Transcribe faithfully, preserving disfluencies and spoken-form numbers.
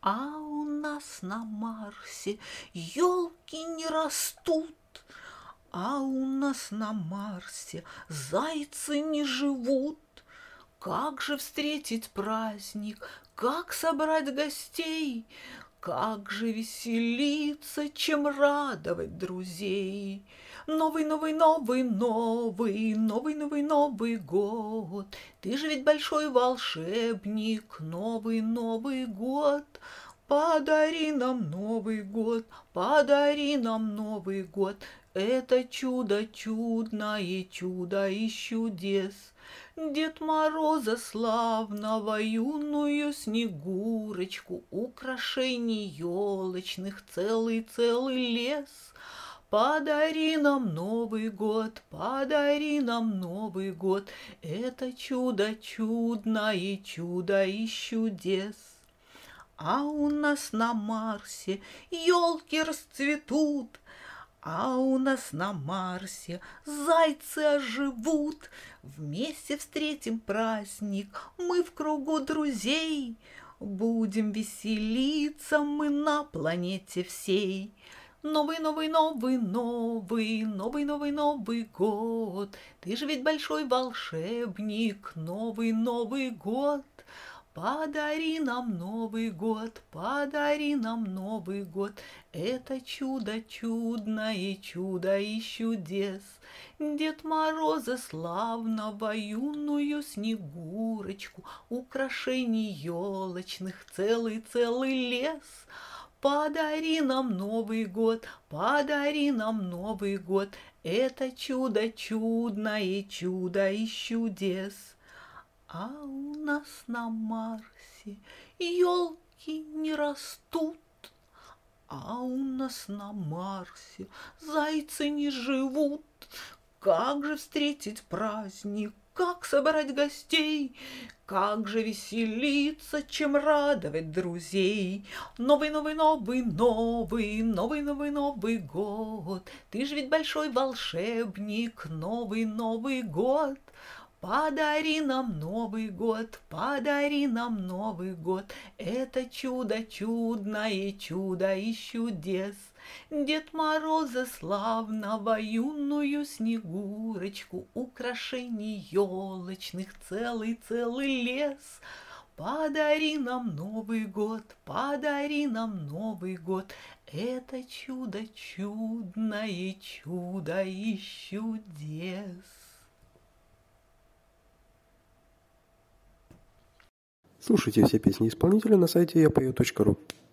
А у нас на Марсе елки не растут, а у нас на Марсе зайцы не живут. Как же встретить праздник, как собрать гостей, как же веселиться, чем радовать друзей. Новый, новый, новый, новый, новый, новый, Новый год. Ты же ведь большой волшебник, новый, Новый год. Подари нам Новый год, подари нам Новый год. Это чудо чудное, чудо из чудес. Дед Мороза славного, юную Снегурочку, украшений елочных целый-целый лес. Подари нам Новый год, подари нам Новый год. Это чудо чудное, чудо из чудес. А у нас на Марсе елки расцветут, а у нас на Марсе зайцы оживут. Вместе встретим праздник мы в кругу друзей. Будем веселиться мы на планете всей. Новый, новый, новый, новый, новый, новый, Новый год. Ты же ведь большой волшебник, новый, Новый год. Подари нам Новый год, подари нам Новый год. Это чудо чудное, чудо из чудес. Дед Мороза славного, юную Снегурочку, украшений елочных целый-целый лес. Подари нам Новый год, подари нам Новый год. Это чудо чудное, чудо из чудес. А у нас на Марсе елки не растут, а у нас на Марсе зайцы не живут. Как же встретить праздник, как собрать гостей, как же веселиться, чем радовать друзей. Новый, новый, новый, новый, новый, новый, Новый год. Ты же ведь большой волшебник, новый, Новый год. Подари нам Новый год, подари нам Новый год. Это чудо чудное, чудо из чудес. Дед Мороза славного, юную Снегурочку, украшений елочных целый-целый лес. Подари нам Новый год, подари нам Новый год. Это чудо чудное, чудо из чудес. Слушайте все песни исполнителя на сайте я пою точка ру.